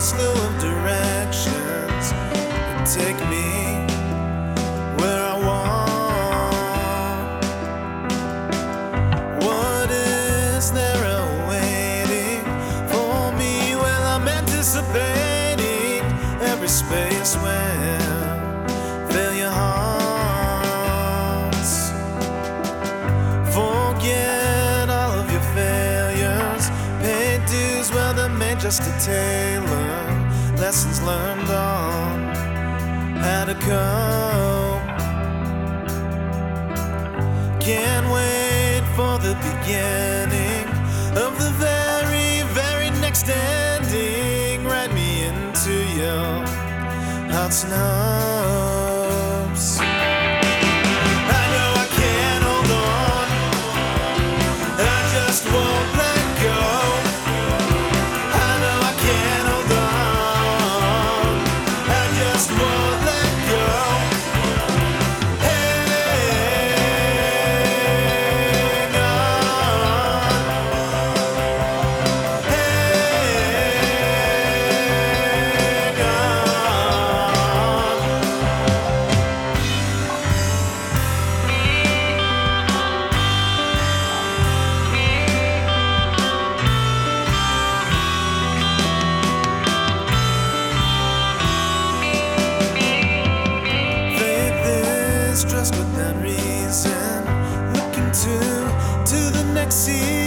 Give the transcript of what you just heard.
slew of directions and take me where I want. What is there awaiting for me? Well, I'm anticipating every space where failure haunts. Forget all of your failures, pay dues, well, they're made just to tailor lessons learned on how to cope. Can't wait for the beginning of the very, very next ending. Write me into your heart's nubs. I know I can't hold on, I just won't let go. I know I can't hold on, I just won't let go. Hang trust without reason, looking to the next season.